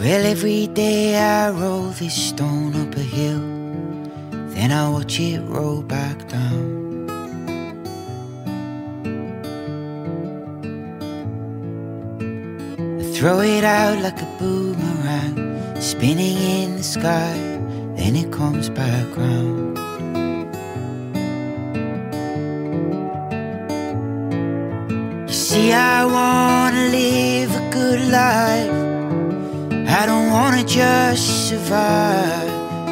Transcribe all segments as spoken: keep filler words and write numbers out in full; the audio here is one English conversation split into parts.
Well, every day I roll this stone up a hill, then I watch it roll back down. I throw it out like a boomerang, spinning in the sky, then it comes back round. You see, I wanna live a good life, I don't wanna just survive.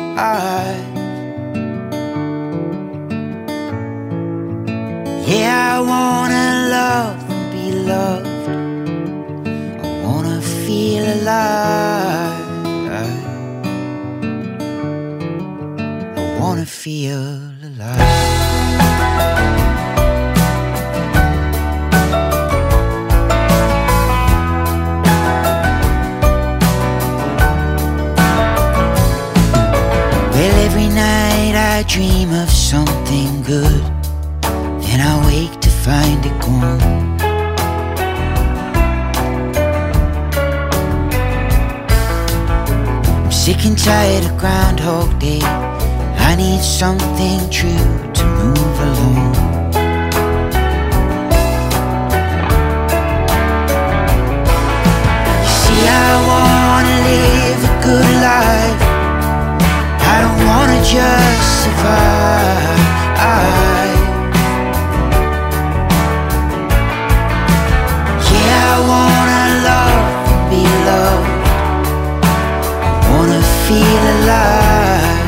Yeah, I wanna love and be loved, I wanna feel alive, I wanna feel alive. Every night I dream of something good, then I wake to find it gone. I'm sick and tired of Groundhog Day, I need something true to move along. You see, I wanna live a good life, I don't wanna just survive. Yeah, I wanna love and be loved, I wanna feel alive.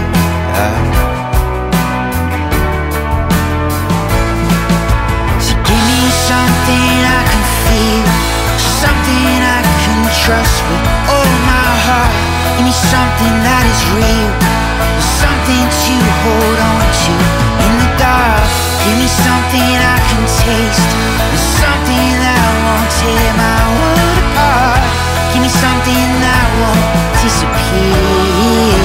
So give me something I can feel, something I can trust with all my heart. Give me something that is real, something to hold on to in the dark. Give me something I can taste, something that won't tear my world apart. Give me something that won't disappear,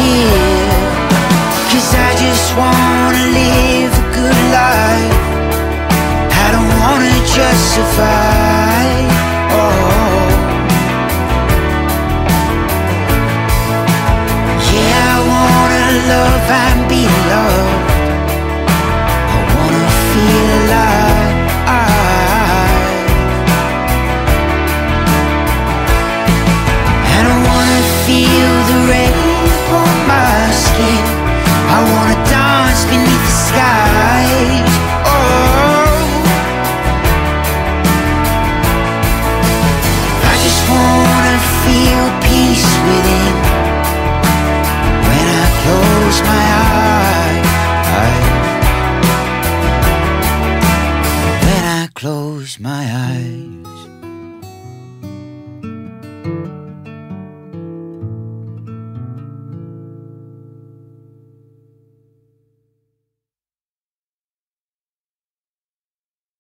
'cause I just wanna live a good life, I don't wanna just survive. Oh, yeah, I wanna love and be loved, I wanna feel alive. And I wanna feel the rain upon my skin, I wanna dance beneath the skies. Oh, I just wanna feel peace within when I close my eyes, when I close my eyes.